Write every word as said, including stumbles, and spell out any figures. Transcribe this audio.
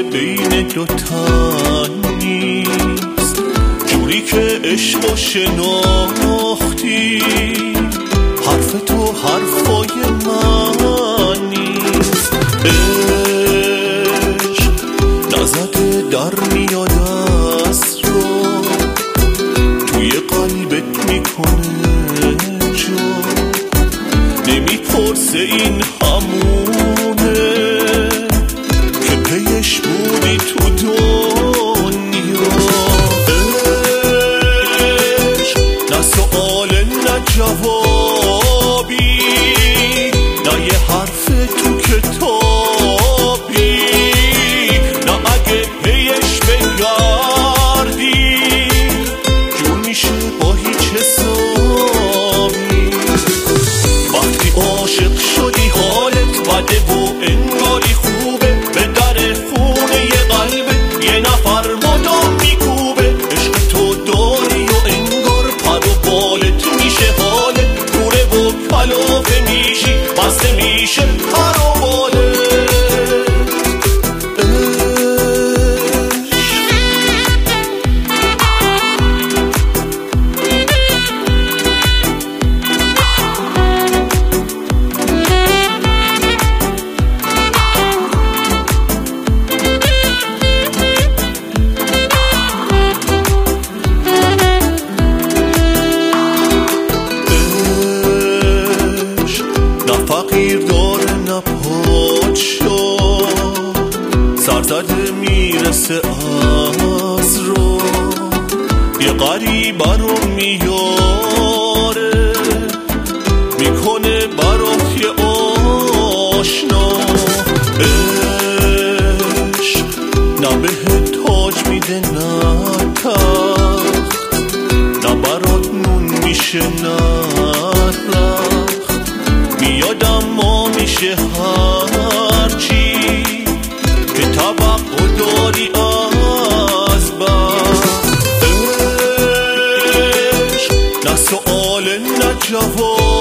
بین دو تن نیست، جوری که عشق و شناختی حرف تو حرفای من نیست. عشق نزده در میاد از رو توی قلبت میکنه جا، نمیپرسه این همونه که پیش بودی تو دنیا. عشق نه سؤال نه جوابی، نه یه حرف تو کتابی، نه اگه پیش بگردی جون میشه با هیچ حسابی. وقتی عاشق شدی حالت بده و انگاری خوبه، به در خونه یه قلبه یه نفر مدام میکوبه. عشق تو داری و انگار پر و بالت میشه حالت کوره و کلافه میشی، بسته میشه پر و بالت. فقیر داره نه پادشاه، سرزده میرسه از رو یه غریبه رو میاره، میکنه برات یه آشنا. عشق نه بهت تاج میده نه تخت، نه برات نون میشه نه رخت، میادم ما میشه هرچی که توقع داری از بخت. عشق نه سؤال نه جواب،